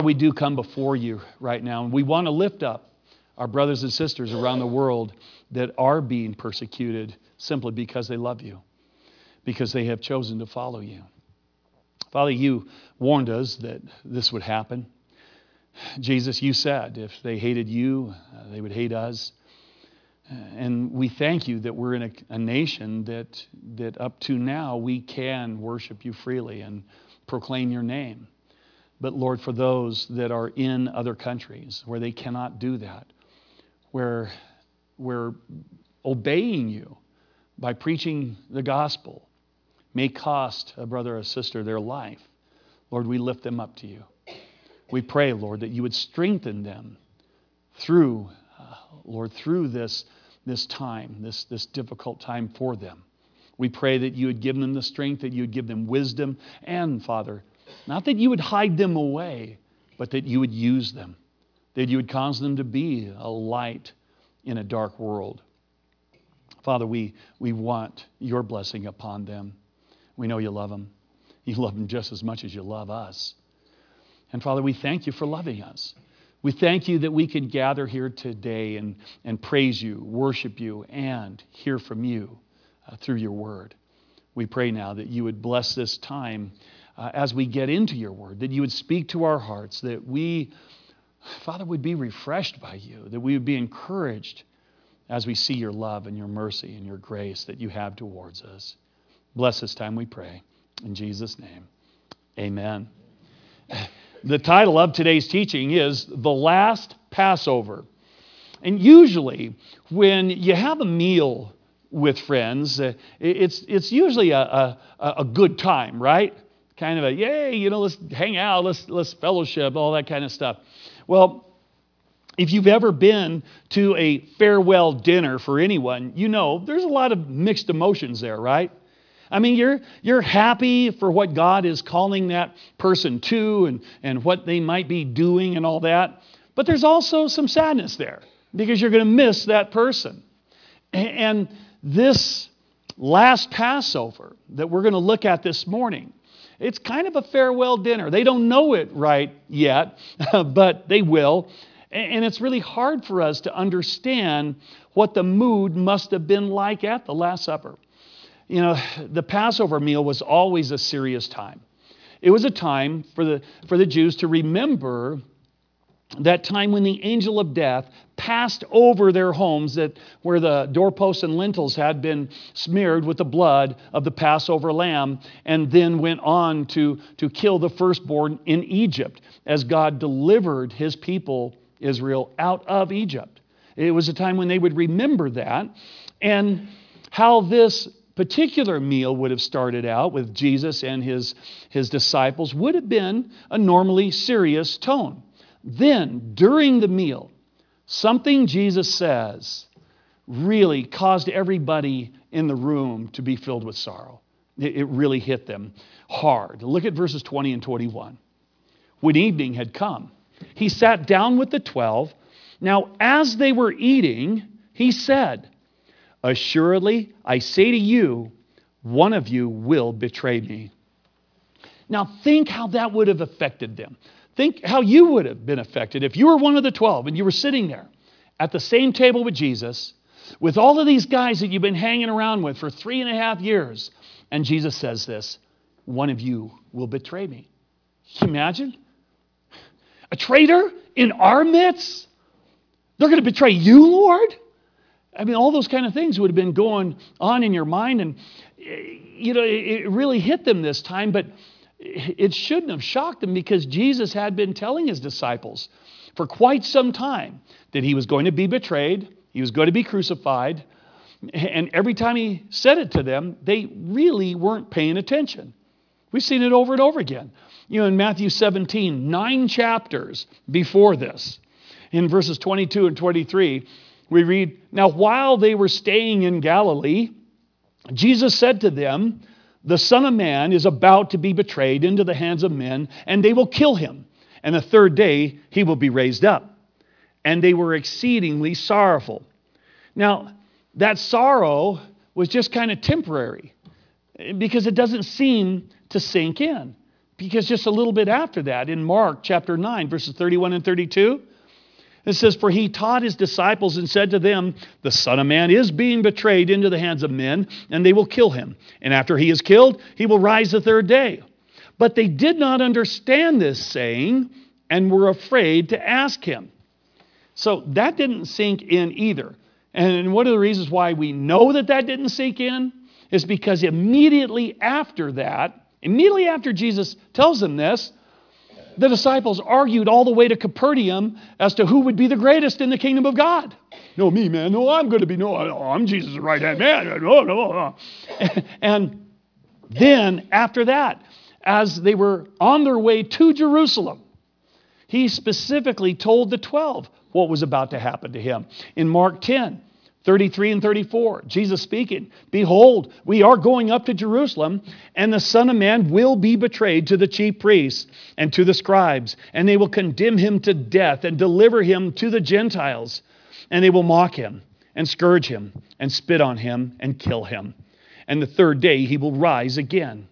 We do come before you right now, and we want to lift up our brothers and sisters around the world that are being persecuted simply because they love you, because they have chosen to follow you. Father, you warned us that this would happen. Jesus, you said if they hated you, they would hate us. And we thank you that we're in a nation that up to now we can worship you freely and proclaim your name. But Lord, for those that are in other countries where they cannot do that, where we're obeying you by preaching the gospel may cost a brother or sister their life, Lord, we lift them up to you. We pray, Lord, that you would strengthen them through, Lord, through this time, this difficult time for them. We pray that you would give them the strength, that you would give them wisdom, and, Father, not that you would hide them away, but that you would use them, that you would cause them to be a light in a dark world. Father, we want your blessing upon them. We know you love them. You love them just as much as you love us. And Father, we thank you for loving us. We thank you that we can gather here today and praise you, worship you, and hear from you through your word. We pray now that you would bless this time as we get into your word, that you would speak to our hearts, that we, Father, would be refreshed by you, that we would be encouraged as we see your love and your mercy and your grace that you have towards us. Bless this time, we pray. In Jesus' name, amen. The title of today's teaching is The Last Passover. And usually, when you have a meal with friends, it's usually a good time, right? Kind of a, yay, let's hang out, let's fellowship, all that kind of stuff. Well, if you've ever been to a farewell dinner for anyone, you know there's a lot of mixed emotions there, right? I mean, you're happy for what God is calling that person to and what they might be doing and all that. But there's also some sadness there because you're going to miss that person. And this last Passover that we're going to look at this morning, it's kind of a farewell dinner. They don't know it right yet, but they will. And it's really hard for us to understand what the mood must have been like at the Last Supper. The Passover meal was always a serious time. It was a time for the Jews to remember that time when the angel of death passed over their homes, where the doorposts and lintels had been smeared with the blood of the Passover lamb, and then went on to kill the firstborn in Egypt as God delivered his people, Israel, out of Egypt. It was a time when they would remember that, and how this particular meal would have started out with Jesus and his disciples would have been a normally serious tone. Then, during the meal, something Jesus says really caused everybody in the room to be filled with sorrow. It really hit them hard. Look at verses 20 and 21. When evening had come, he sat down with the 12. Now, as they were eating, he said, "Assuredly, I say to you, one of you will betray me." Now, think how that would have affected them. Think how you would have been affected if you were one of the 12 and you were sitting there at the same table with Jesus, with all of these guys that you've been hanging around with for 3.5 years. And Jesus says this, "One of you will betray me." Can you imagine? A traitor in our midst? They're going to betray you, Lord? I mean, all those kind of things would have been going on in your mind. And, it really hit them this time. But it shouldn't have shocked them because Jesus had been telling his disciples for quite some time that he was going to be betrayed. He was going to be crucified. And every time he said it to them, they really weren't paying attention. We've seen it over and over again. In Matthew 17, 9 chapters before this, in verses 22 and 23, we read, "Now while they were staying in Galilee, Jesus said to them, 'The Son of Man is about to be betrayed into the hands of men, and they will kill him. And the third day he will be raised up.' And they were exceedingly sorrowful." Now, that sorrow was just kind of temporary because it doesn't seem to sink in. Because just a little bit after that, in Mark chapter 9, verses 31 and 32, it says, "For he taught his disciples and said to them, the Son of Man is being betrayed into the hands of men, and they will kill him. And after he is killed, he will rise the third day. But they did not understand this saying and were afraid to ask him." So that didn't sink in either. And one of the reasons why we know that that didn't sink in is because immediately after that, immediately after Jesus tells them this, the disciples argued all the way to Capernaum as to who would be the greatest in the kingdom of God. "No, me, man. No, I'm going to be. No, I'm Jesus' right-hand man. No. And then after that, as they were on their way to Jerusalem, he specifically told the 12 what was about to happen to him. In Mark 10, 33 and 34, Jesus speaking, "Behold, we are going up to Jerusalem, and the Son of Man will be betrayed to the chief priests and to the scribes, and they will condemn him to death and deliver him to the Gentiles. And they will mock him and scourge him and spit on him and kill him. And the third day he will rise again."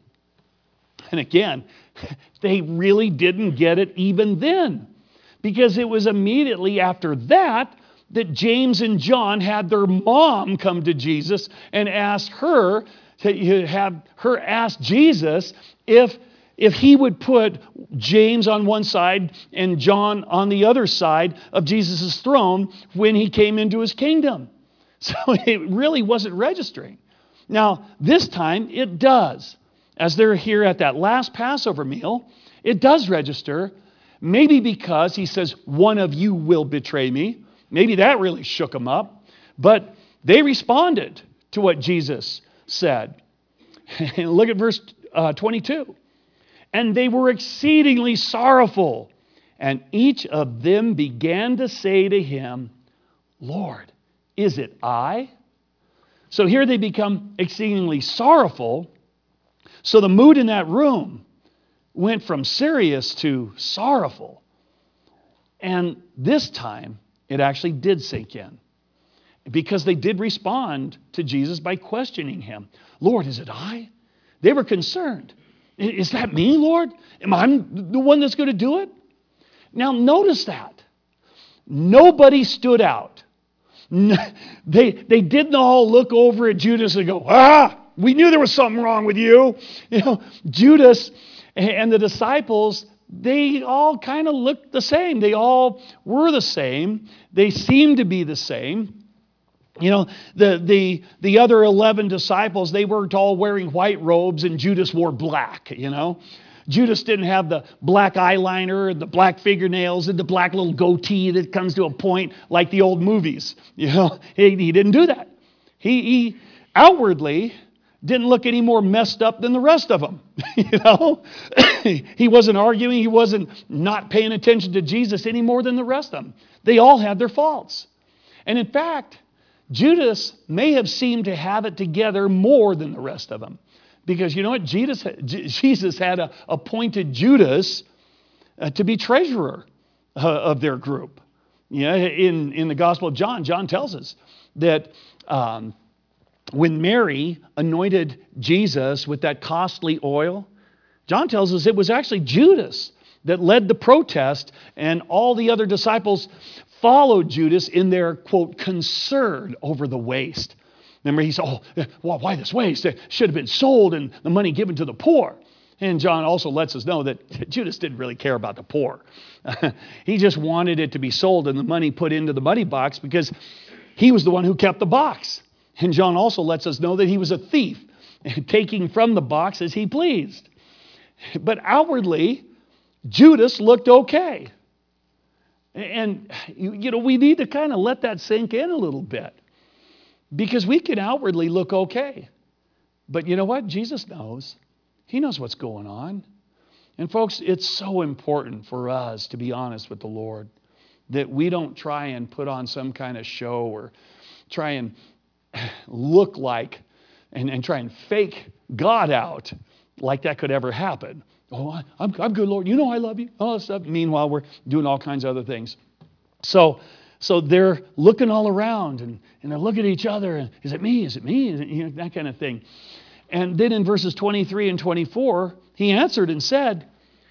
And again, they really didn't get it even then, because it was immediately after that that James and John had their mom come to Jesus and ask her to have her ask Jesus if he would put James on one side and John on the other side of Jesus' throne when he came into his kingdom. So it really wasn't registering. Now, this time it does. As they're here at that last Passover meal, it does register. Maybe because he says, "One of you will betray me." Maybe that really shook them up. But they responded to what Jesus said. And look at verse 22. "And they were exceedingly sorrowful. And each of them began to say to him, 'Lord, is it I?'" So here they become exceedingly sorrowful. So the mood in that room went from serious to sorrowful. And this time, it actually did sink in, because they did respond to Jesus by questioning him. "Lord, is it I?" They were concerned. "Is that me, Lord? Am I the one that's going to do it?" Now notice that. Nobody stood out. They didn't all look over at Judas and go, "We knew there was something wrong with you." Judas and the disciples, they all kind of looked the same. They all were the same. They seemed to be the same. The other 11 disciples, they weren't all wearing white robes, and Judas wore black, Judas didn't have the black eyeliner and the black fingernails and the black little goatee that comes to a point like the old movies. He didn't do that. He outwardly didn't look any more messed up than the rest of them. He wasn't arguing. He wasn't not paying attention to Jesus any more than the rest of them. They all had their faults. And in fact, Judas may have seemed to have it together more than the rest of them. Because you know what? Jesus had appointed Judas to be treasurer of their group. In the Gospel of John, John tells us that when Mary anointed Jesus with that costly oil, John tells us it was actually Judas that led the protest, and all the other disciples followed Judas in their, quote, concern over the waste. Remember, he said, why this waste? It should have been sold and the money given to the poor. And John also lets us know that Judas didn't really care about the poor. He just wanted it to be sold and the money put into the money box because he was the one who kept the box. And John also lets us know that he was a thief, taking from the box as he pleased. But outwardly, Judas looked okay. And, we need to kind of let that sink in a little bit. Because we can outwardly look okay. But you know what? Jesus knows. He knows what's going on. And folks, it's so important for us to be honest with the Lord, that we don't try and put on some kind of show or try and look like and try and fake God out like that could ever happen. "Oh, I'm good, Lord. You know I love you." All that stuff. Meanwhile, we're doing all kinds of other things. So they're looking all around and they're looking at each other. And, "Is it me? Is it me?" That kind of thing. And then in verses 23 and 24, he answered and said,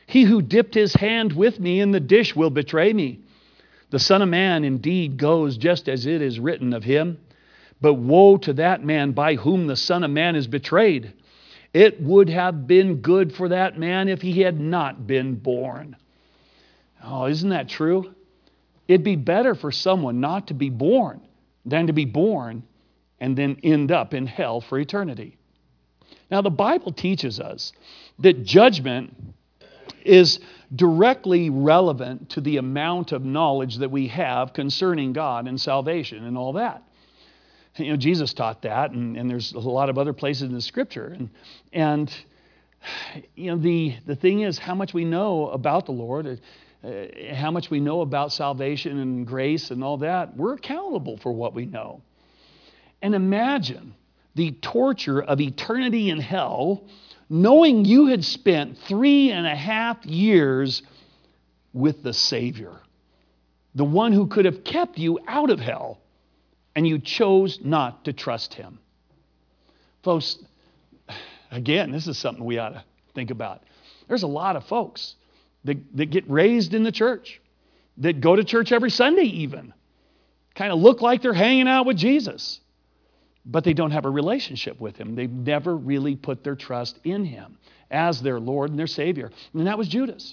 He who dipped his hand with me in the dish will betray me. The Son of Man indeed goes just as it is written of him. But woe to that man by whom the Son of Man is betrayed. It would have been good for that man if he had not been born. Oh, isn't that true? It'd be better for someone not to be born than to be born and then end up in hell for eternity. Now, the Bible teaches us that judgment is directly relevant to the amount of knowledge that we have concerning God and salvation and all that. You know, Jesus taught that, and there's a lot of other places in the Scripture. And you know, the thing is how much we know about the Lord, how much we know about salvation and grace and all that. We're accountable for what we know. And imagine the torture of eternity in hell, knowing you had spent 3.5 years with the Savior, the one who could have kept you out of hell, and you chose not to trust him. Folks, again, this is something we ought to think about. There's a lot of folks that get raised in the church, that go to church every Sunday even, kind of look like they're hanging out with Jesus, but they don't have a relationship with him. They've never really put their trust in him as their Lord and their Savior. And that was Judas.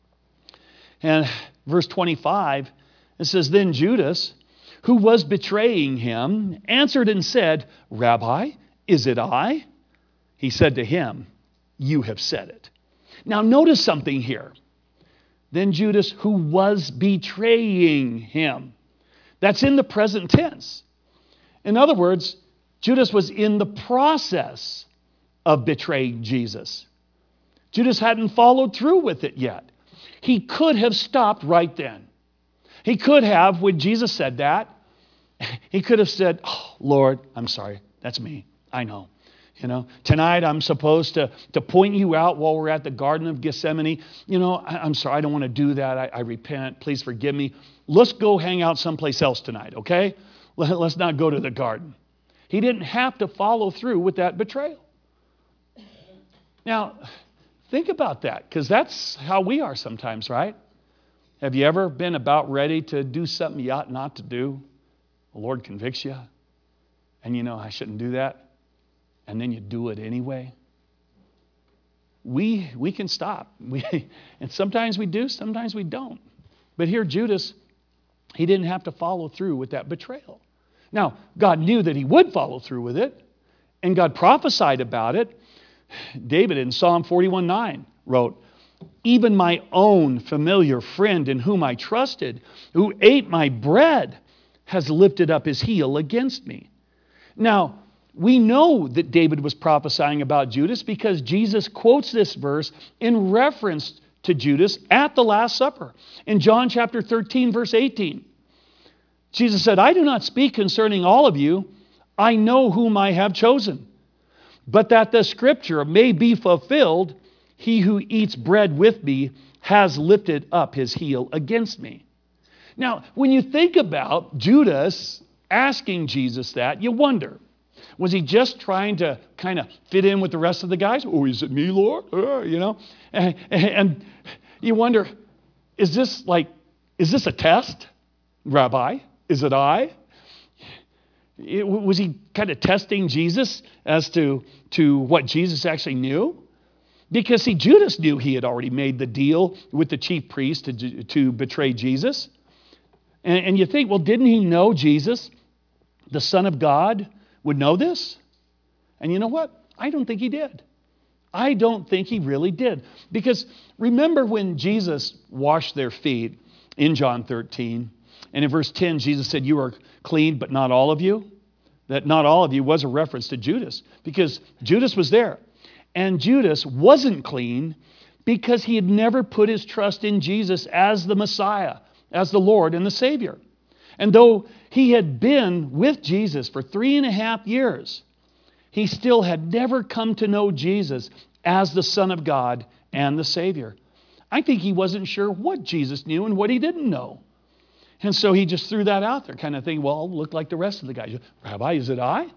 And verse 25, it says, Then Judas, who was betraying him, answered and said, Rabbi, is it I? He said to him, You have said it. Now notice something here. Then Judas, who was betraying him. That's in the present tense. In other words, Judas was in the process of betraying Jesus. Judas hadn't followed through with it yet. He could have stopped right then. He could have, when Jesus said that, he could have said, Oh, Lord, I'm sorry. That's me. I know. You know, tonight I'm supposed to point you out while we're at the Garden of Gethsemane. You know, I'm sorry. I don't want to do that. I repent. Please forgive me. Let's go hang out someplace else tonight, okay? Let's not go to the garden. He didn't have to follow through with that betrayal. Now, think about that, because that's how we are sometimes, right? Have you ever been about ready to do something you ought not to do? The Lord convicts you, and you know, I shouldn't do that, and then you do it anyway. We can stop. And sometimes we do, sometimes we don't. But here Judas, he didn't have to follow through with that betrayal. Now, God knew that he would follow through with it, and God prophesied about it. David in Psalm 41:9 wrote, Even my own familiar friend in whom I trusted, who ate my bread, has lifted up his heel against me. Now, we know that David was prophesying about Judas because Jesus quotes this verse in reference to Judas at the Last Supper. In John chapter 13, verse 18, Jesus said, I do not speak concerning all of you. I know whom I have chosen. But that the scripture may be fulfilled, he who eats bread with me has lifted up his heel against me. Now, when you think about Judas asking Jesus that, you wonder, was he just trying to kind of fit in with the rest of the guys? Oh, is it me, Lord? You know? And you wonder, is this a test? Rabbi, is it I? Was he kind of testing Jesus as to what Jesus actually knew? Because, see, Judas knew he had already made the deal with the chief priest to betray Jesus. And you think, well, didn't he know Jesus, the Son of God, would know this? And you know what? I don't think he did. I don't think he really did. Because remember when Jesus washed their feet in John 13, and in verse 10, Jesus said, You are clean, but not all of you. That not all of you was a reference to Judas, because Judas was there. And Judas wasn't clean because he had never put his trust in Jesus as the Messiah, as the Lord and the Savior. And though he had been with Jesus for 3.5 years, he still had never come to know Jesus as the Son of God and the Savior. I think he wasn't sure what Jesus knew and what he didn't know. And so he just threw that out there, kind of thinking, well, I'll look like the rest of the guys. Rabbi, is it I?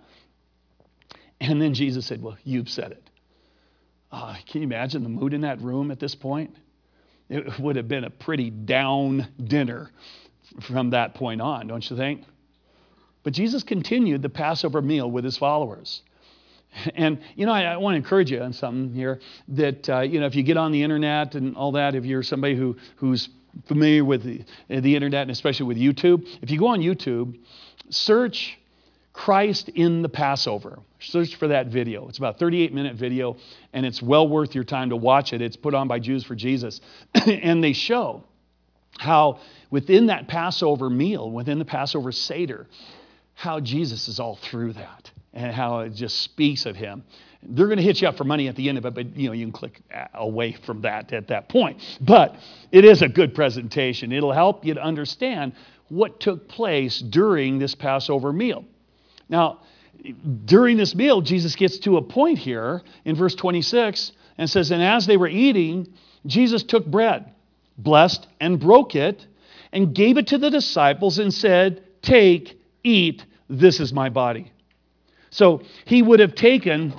And then Jesus said, well, you've said it. Can you imagine the mood in that room at this point? it would have been a pretty down dinner from that point on, don't you think? But Jesus continued the Passover meal with his followers. And, I want to encourage you on something here that, if you get on the internet and all that, if you're somebody who's familiar with the internet and especially with YouTube, if you go on YouTube, search Christ in the Passover. Search for that video. It's about a 38-minute video, and it's well worth your time to watch it. It's put on by Jews for Jesus. And they show how within that Passover meal, within the Passover Seder, how Jesus is all through that and how it just speaks of him. They're going to hit you up for money at the end of it, but you can click away from that at that point. But it is a good presentation. It'll help you to understand what took place during this Passover meal. Now, during this meal, Jesus gets to a point here in verse 26 and says, "And as they were eating, Jesus took bread, blessed and broke it, and gave it to the disciples and said, 'Take, eat, this is my body.'" So he would have taken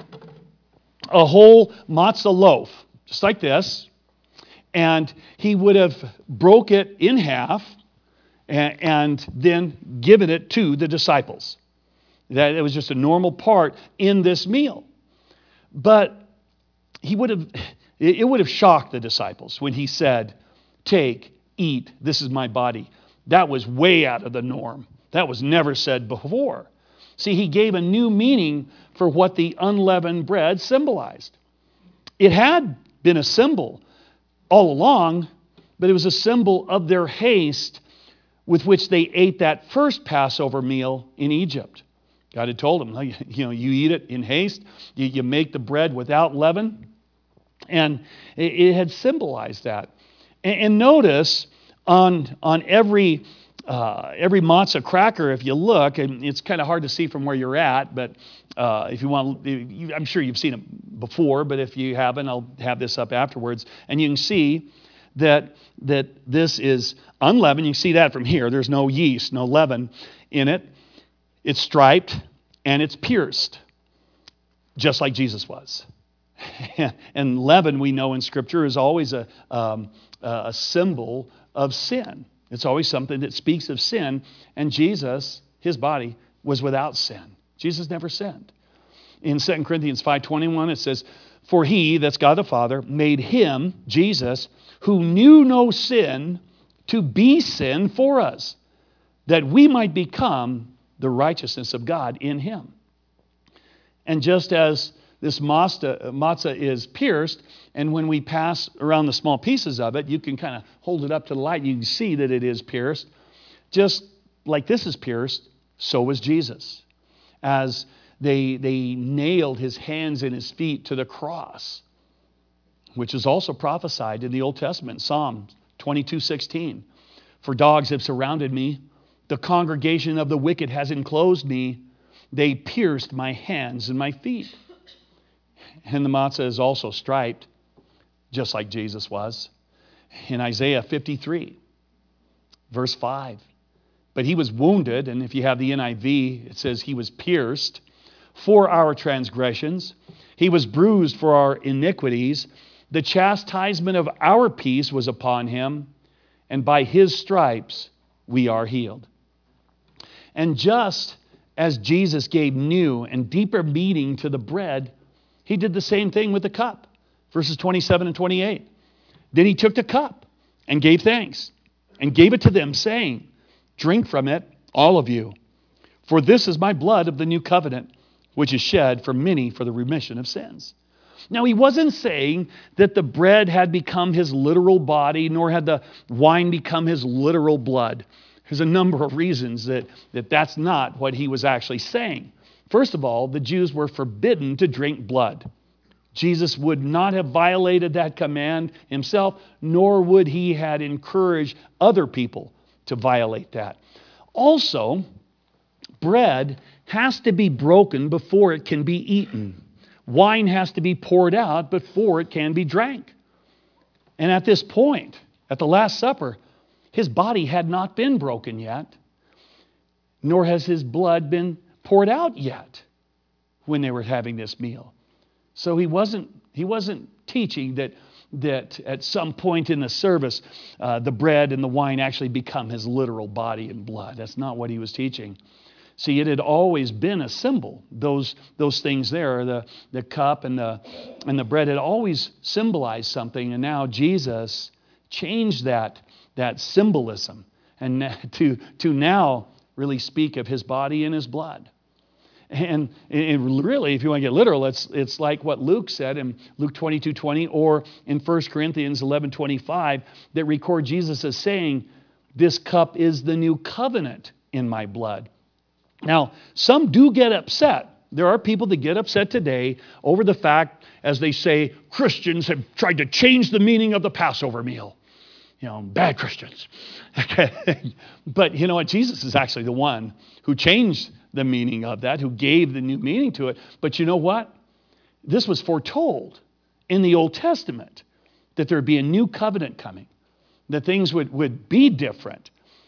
a whole matzah loaf, just like this, and he would have broke it in half and then given it to the disciples. That it was just a normal part in this meal. But it would have shocked the disciples when he said, "Take, eat, this is my body." That was way out of the norm. That was never said before. See, he gave a new meaning for what the unleavened bread symbolized. It had been a symbol all along, but it was a symbol of their haste with which they ate that first Passover meal in Egypt. God had told them, you eat it in haste, you make the bread without leaven, and it had symbolized that. And notice on every matzah cracker, if you look, and it's kind of hard to see from where you're at, but if you want, I'm sure you've seen it before, but if you haven't, I'll have this up afterwards, and you can see that this is unleavened. You can see that from here. There's no yeast, no leaven in it. It's striped and it's pierced, just like Jesus was. And leaven, we know in Scripture, is always a symbol of sin. It's always something that speaks of sin. And Jesus, his body, was without sin. Jesus never sinned. In 2 Corinthians 5:21, it says, "For he," that's God the Father, "made him," Jesus, "who knew no sin, to be sin for us, that we might become the righteousness of God in him." And just as this matzah is pierced, and when we pass around the small pieces of it, you can kind of hold it up to the light, you can see that it is pierced. Just like this is pierced, so was Jesus. As they nailed his hands and his feet to the cross, which is also prophesied in the Old Testament, Psalm 22:16. "For dogs have surrounded me. The congregation of the wicked has enclosed me. They pierced my hands and my feet." And the matzah is also striped, just like Jesus was. In Isaiah 53, verse 5. "But he was wounded," and if you have the NIV, it says he was pierced for our transgressions. "He was bruised for our iniquities. The chastisement of our peace was upon him, and by his stripes we are healed." And just as Jesus gave new and deeper meaning to the bread, he did the same thing with the cup. Verses 27 and 28. "Then he took the cup and gave thanks and gave it to them, saying, 'Drink from it, all of you, for this is my blood of the new covenant, which is shed for many for the remission of sins.'" Now, he wasn't saying that the bread had become his literal body, nor had the wine become his literal blood. There's a number of reasons that's not what he was actually saying. First of all, the Jews were forbidden to drink blood. Jesus would not have violated that command himself, nor would he have encouraged other people to violate that. Also, bread has to be broken before it can be eaten. Wine has to be poured out before it can be drank. And at this point, at the Last Supper, his body had not been broken yet, nor has his blood been poured out yet when they were having this meal. So he wasn't teaching that that at some point in the service, the bread and the wine actually become his literal body and blood. That's not what he was teaching. See, it had always been a symbol. Those things there, the cup and the bread had always symbolized something, and now Jesus changed that symbolism and to now really speak of his body and his blood. And really, if you want to get literal, it's like what Luke said in Luke 22:20 or in 1 Corinthians 11:25 that record Jesus as saying, "This cup is the new covenant in my blood." Now, some do get upset. There are people that get upset today over the fact, as they say, Christians have tried to change the meaning of the Passover meal. Bad Christians. But you know what? Jesus is actually the one who changed the meaning of that, who gave the new meaning to it. But you know what? This was foretold in the Old Testament, that there would be a new covenant coming, that things would be different.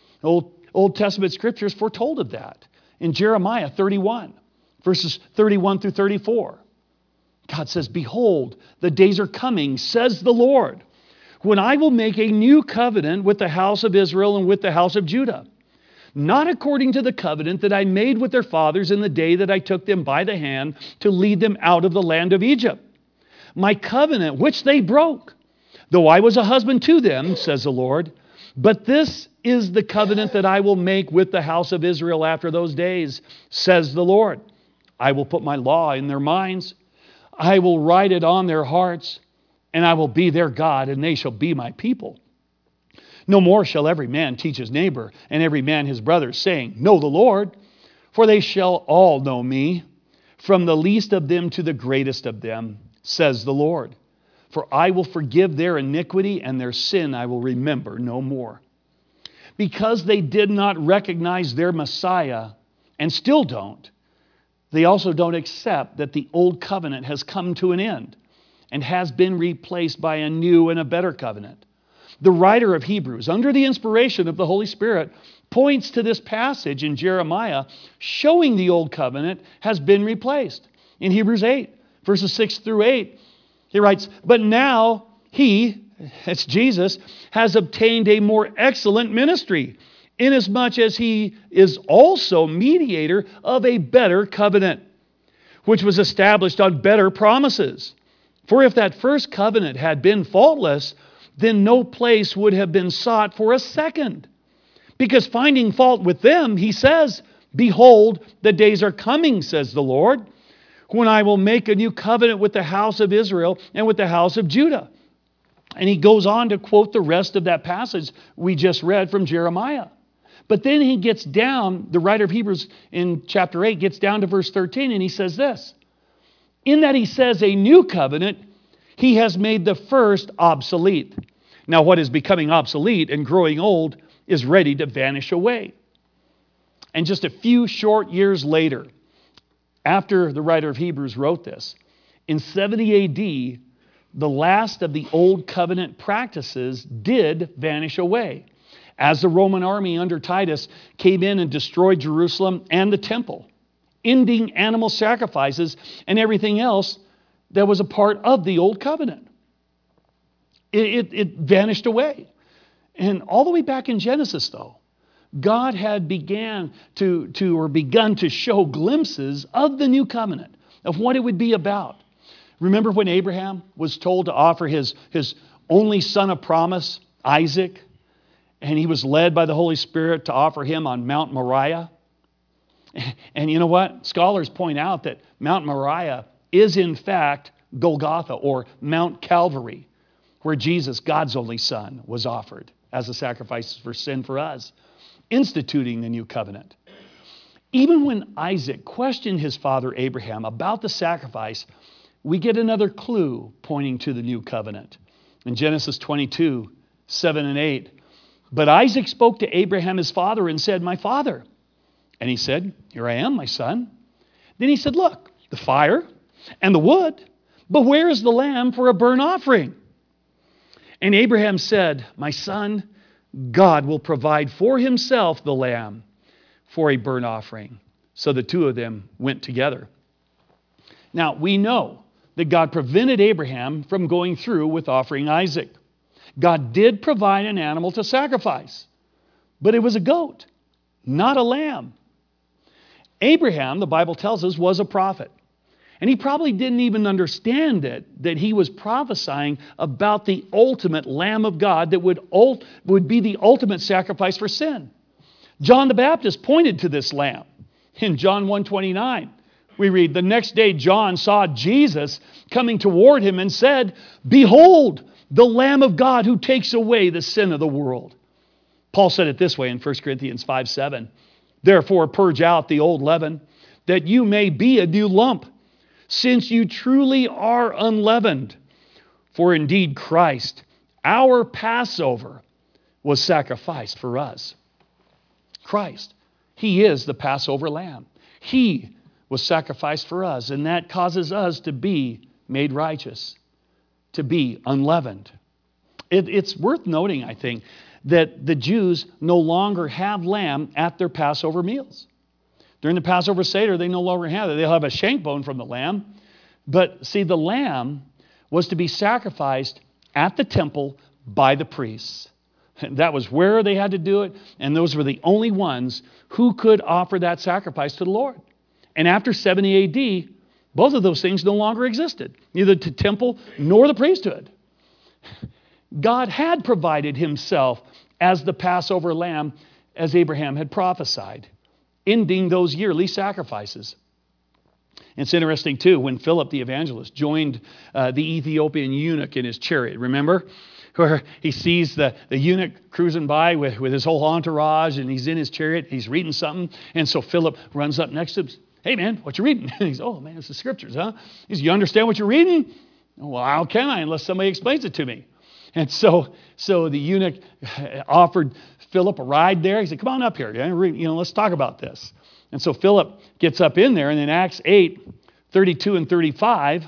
Old Testament scriptures foretold of that. In Jeremiah 31, verses 31 through 34, God says, "Behold, the days are coming, says the Lord, when I will make a new covenant with the house of Israel and with the house of Judah, not according to the covenant that I made with their fathers in the day that I took them by the hand to lead them out of the land of Egypt. My covenant, which they broke, though I was a husband to them, says the Lord. But this is the covenant that I will make with the house of Israel after those days, says the Lord. I will put my law in their minds. I will write it on their hearts, and I will be their God, and they shall be my people. No more shall every man teach his neighbor, and every man his brother, saying, Know the Lord, for they shall all know me, from the least of them to the greatest of them, says the Lord. For I will forgive their iniquity, and their sin I will remember no more. Because they did not recognize their Messiah, and still don't, they also don't accept that the old covenant has come to an end and has been replaced by a new and a better covenant. The writer of Hebrews, under the inspiration of the Holy Spirit, points to this passage in Jeremiah showing the old covenant has been replaced. In Hebrews 8, verses 6 through 8, he writes, But now he, that's Jesus, has obtained a more excellent ministry, inasmuch as he is also mediator of a better covenant, which was established on better promises. For if that first covenant had been faultless, then no place would have been sought for a second. Because finding fault with them, he says, Behold, the days are coming, says the Lord, when I will make a new covenant with the house of Israel and with the house of Judah. And he goes on to quote the rest of that passage we just read from Jeremiah. But then he gets down, the writer of Hebrews in chapter 8 gets down to verse 13, and he says this. In that he says a new covenant, he has made the first obsolete. Now what is becoming obsolete and growing old is ready to vanish away. And just a few short years later, after the writer of Hebrews wrote this, in 70 AD, the last of the old covenant practices did vanish away, as the Roman army under Titus came in and destroyed Jerusalem and the temple, ending animal sacrifices and everything else that was a part of the old covenant. It vanished away. And all the way back in Genesis, though, God had begun to show glimpses of the new covenant, of what it would be about. Remember when Abraham was told to offer his only son of promise, Isaac, and he was led by the Holy Spirit to offer him on Mount Moriah? And you know what? Scholars point out that Mount Moriah is in fact Golgotha, or Mount Calvary, where Jesus, God's only Son, was offered as a sacrifice for sin for us, instituting the new covenant. Even when Isaac questioned his father Abraham about the sacrifice, we get another clue pointing to the new covenant. In Genesis 22, 7 and 8, But Isaac spoke to Abraham his father and said, My father. And he said, Here I am, my son. Then he said, Look, the fire and the wood, but where is the lamb for a burnt offering? And Abraham said, My son, God will provide for himself the lamb for a burnt offering. So the two of them went together. Now, we know that God prevented Abraham from going through with offering Isaac. God did provide an animal to sacrifice, but it was a goat, not a lamb. Abraham, the Bible tells us, was a prophet. And he probably didn't even understand it, that he was prophesying about the ultimate Lamb of God that would be the ultimate sacrifice for sin. John the Baptist pointed to this Lamb. In John 1:29, we read, "The next day John saw Jesus coming toward him and said, 'Behold, the Lamb of God who takes away the sin of the world.'" Paul said it this way in 1 Corinthians 5:7, "Therefore purge out the old leaven, that you may be a new lump, since you truly are unleavened. For indeed Christ, our Passover, was sacrificed for us." Christ, He is the Passover lamb. He was sacrificed for us, and that causes us to be made righteous, to be unleavened. It's worth noting, I think, that the Jews no longer have lamb at their Passover meals. During the Passover Seder, they no longer have it. They'll have a shank bone from the lamb. But see, the lamb was to be sacrificed at the temple by the priests. That was where they had to do it, and those were the only ones who could offer that sacrifice to the Lord. And after 70 AD, both of those things no longer existed, neither the temple nor the priesthood. God had provided Himself as the Passover lamb, as Abraham had prophesied, ending those yearly sacrifices. It's interesting, too, when Philip the evangelist joined the Ethiopian eunuch in his chariot, remember? Where he sees the eunuch cruising by with his whole entourage, and he's in his chariot, he's reading something, and so Philip runs up next to him, "Hey man, what you reading?" And he's, "Oh man, it's the scriptures, huh?" He says, "You understand what you're reading?" "Well, how can I unless somebody explains it to me?" And so the eunuch offered Philip a ride there. He said, "Come on up here, let's talk about this." And so Philip gets up in there, and in Acts 8:32 and 35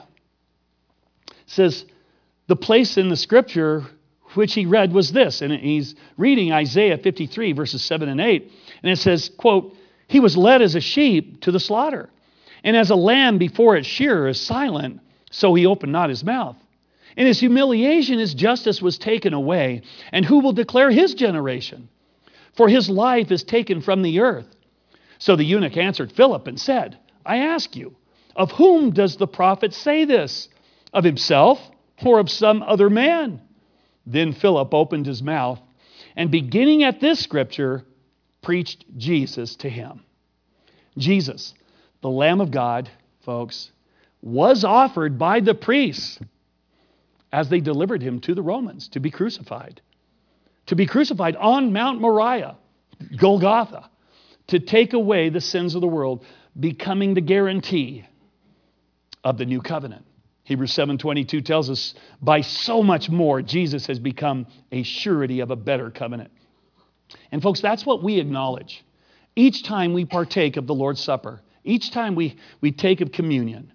says, the place in the scripture which he read was this, and he's reading Isaiah 53, verses 7 and 8, and it says, quote, "He was led as a sheep to the slaughter, and as a lamb before its shearer is silent, so he opened not his mouth. In his humiliation his justice was taken away, and who will declare his generation? For his life is taken from the earth." So the eunuch answered Philip and said, "I ask you, of whom does the prophet say this? Of himself or of some other man?" Then Philip opened his mouth, and beginning at this scripture, preached Jesus to him. Jesus, the Lamb of God, folks, was offered by the priests as they delivered him to the Romans to be crucified. To be crucified on Mount Moriah, Golgotha, to take away the sins of the world, becoming the guarantee of the new covenant. Hebrews 7:22 tells us, by so much more, Jesus has become a surety of a better covenant. And folks, that's what we acknowledge. Each time we partake of the Lord's Supper, each time we take of communion,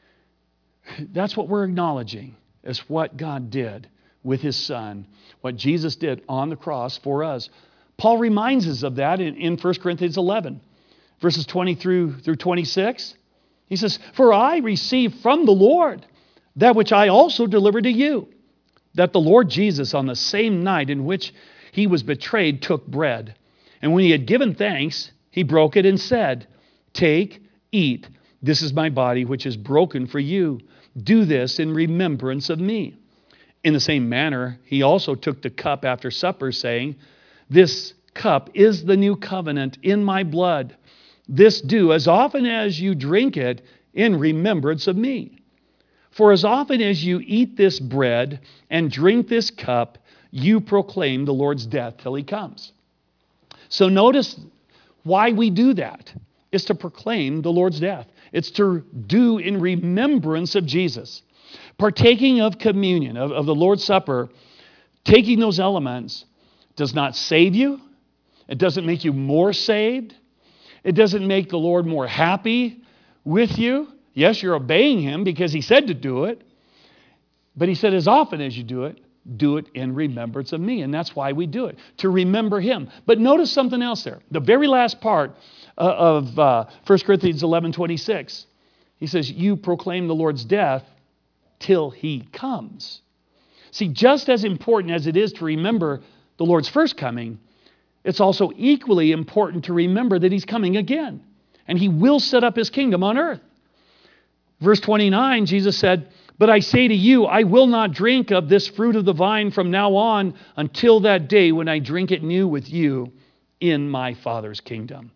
that's what we're acknowledging as what God did with His Son, what Jesus did on the cross for us. Paul reminds us of that in 1 Corinthians 11, verses 20 through 26. He says, "For I received from the Lord that which I also delivered to you, that the Lord Jesus, on the same night in which He was betrayed, took bread. And when He had given thanks, He broke it and said, 'Take, eat, this is my body which is broken for you. Do this in remembrance of me.' In the same manner, He also took the cup after supper, saying, 'This cup is the new covenant in my blood. This do as often as you drink it in remembrance of me. For as often as you eat this bread and drink this cup, you proclaim the Lord's death till He comes.'" So notice why we do that. It's to proclaim the Lord's death. It's to do in remembrance of Jesus. Partaking of communion, of the Lord's Supper, taking those elements does not save you. It doesn't make you more saved. It doesn't make the Lord more happy with you. Yes, you're obeying Him because He said to do it. But He said, as often as you do it in remembrance of me. And that's why we do it, to remember Him. But notice something else there. The very last part of 1 Corinthians 11:26. He says, "You proclaim the Lord's death till he comes. See, just as important as it is to remember the Lord's first coming, it's also equally important to remember that he's coming again. And he will set up his kingdom on earth. Verse 29, Jesus said, "But I say to you, I will not drink of this fruit of the vine from now on until that day when I drink it new with you in my Father's kingdom."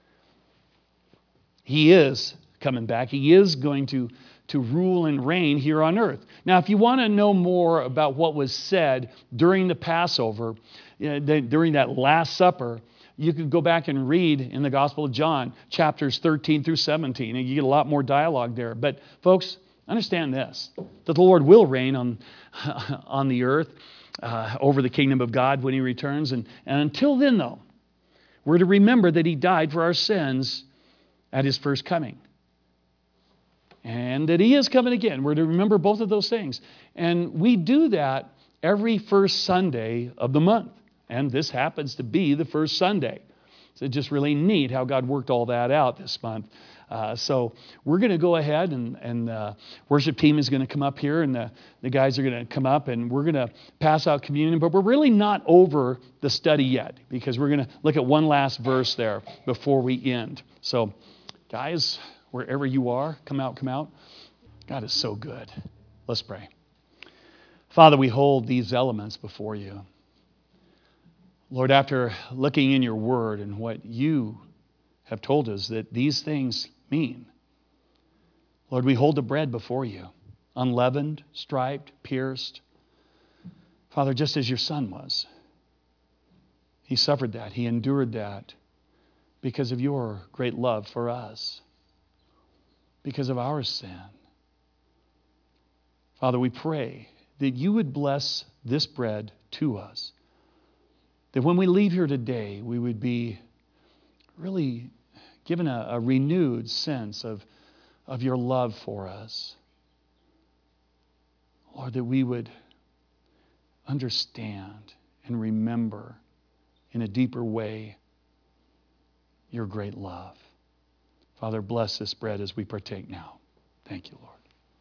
He is coming back. He is going to rule and reign here on earth. Now, if you want to know more about what was said during the Passover, during that Last Supper, you could go back and read in the Gospel of John, chapters 13 through 17, and you get a lot more dialogue there. But folks, understand this, that the Lord will reign on the earth over the kingdom of God when he returns. And until then, though, we're to remember that he died for our sins at his first coming. And that he is coming again. We're to remember both of those things. And we do that every first Sunday of the month. And this happens to be the first Sunday. So it's just really neat how God worked all that out this month. So we're going to go ahead and worship team is going to come up here, and the guys are going to come up, and we're going to pass out communion. But we're really not over the study yet, because we're going to look at one last verse there before we end. So guys, wherever you are, come out, come out. God is so good. Let's pray. Father, we hold these elements before you. Lord, after looking in your word and what you have told us that these things mean, Lord, we hold the bread before you, unleavened, striped, pierced. Father, just as your Son was. He suffered that. He endured that because of your great love for us, because of our sin. Father, we pray that you would bless this bread to us, that when we leave here today, we would be really given a renewed sense of your love for us. Lord, that we would understand and remember in a deeper way your great love. Father, bless this bread as we partake now. Thank you, Lord.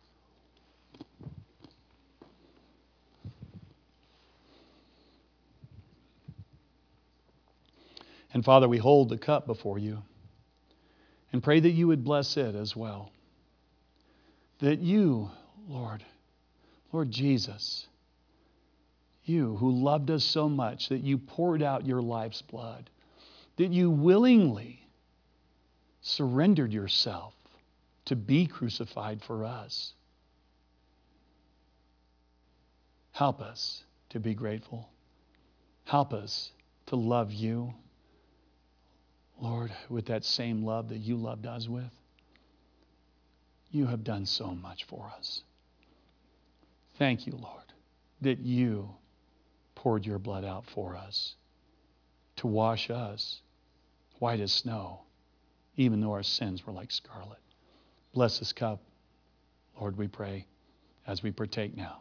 And Father, we hold the cup before you and pray that you would bless it as well. That you, Lord Jesus, you who loved us so much that you poured out your life's blood, that you willingly surrendered yourself to be crucified for us. Help us to be grateful. Help us to love you, Lord, with that same love that you loved us with. You have done so much for us. Thank you, Lord, that you poured your blood out for us to wash us white as snow, even though our sins were like scarlet. Bless this cup, Lord, we pray, as we partake now.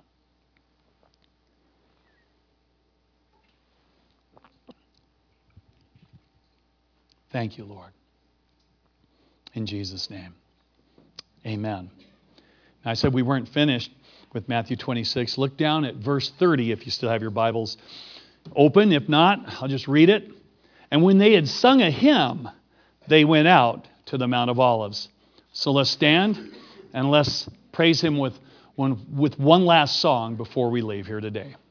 Thank you, Lord. In Jesus' name, amen. Now, I said we weren't finished with Matthew 26. Look down at verse 30 if you still have your Bibles open. If not, I'll just read it. And when they had sung a hymn, they went out to the Mount of Olives. So let's stand and let's praise him with one last song before we leave here today.